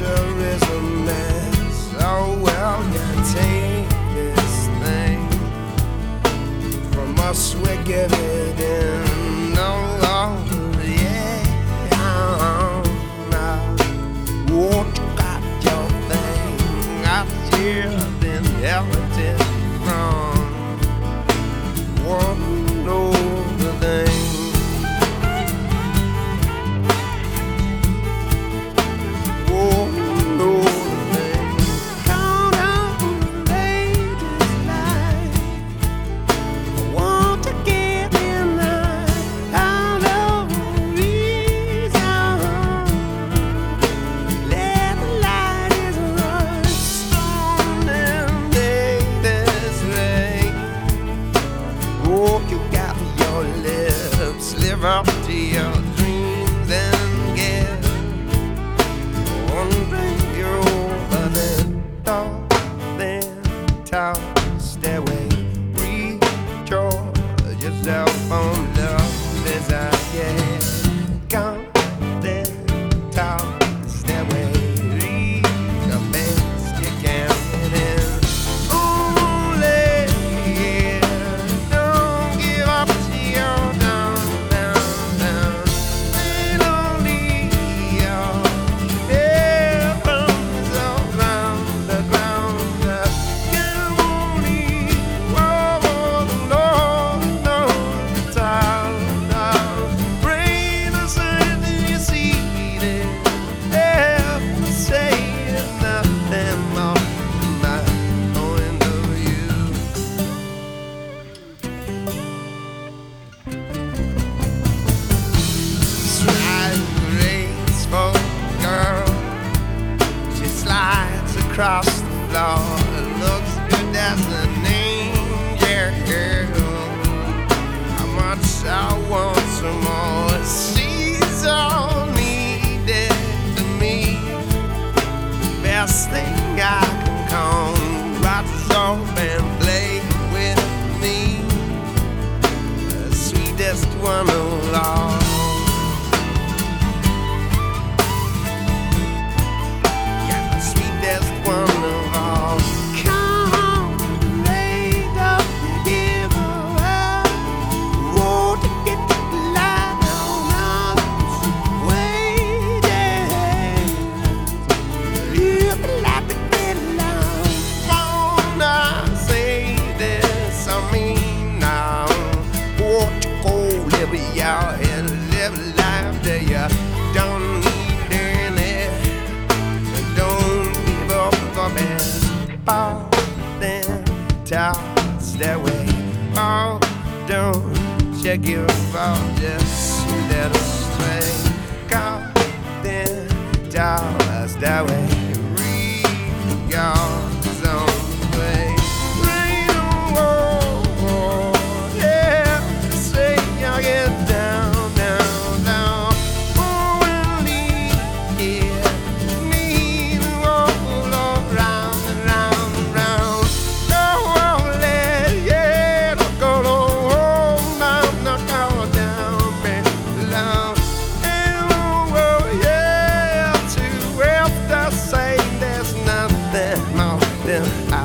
future is a mess. Oh well, you take this thing from us, we give it in. No, oh, yeah. Won't you got your thing? I've here been inherited from one older thing. Live up to your dreams and get one thing you're over the dark, then tall stairway. Recharge yourself on love as I get. Come then tall stairway. Read the best you can get in. Only don't give up to your across the floor, looks good as an angel. How much I want some more. She's all needed to me. Best thing I can come. Rise up and play with me. The sweetest one of all. Out and live life that you don't need any. Don't give up for best. Oh, then toss that way. Oh, don't you give up, just let us stray. Come then toss that way. Read your zone way. I